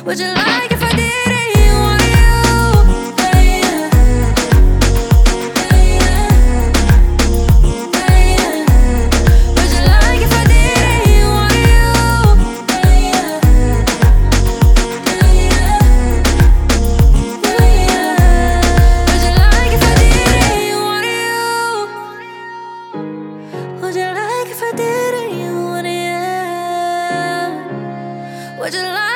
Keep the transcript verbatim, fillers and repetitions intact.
Would you like if I did it? You want you? Yeah, yeah. Yeah, yeah. Yeah, yeah. Would you like if I did it? You want you? Yeah, yeah. Yeah, yeah. Yeah, yeah. Would you like if I did it? You want you? Would you like if I did it? You want it? Would you like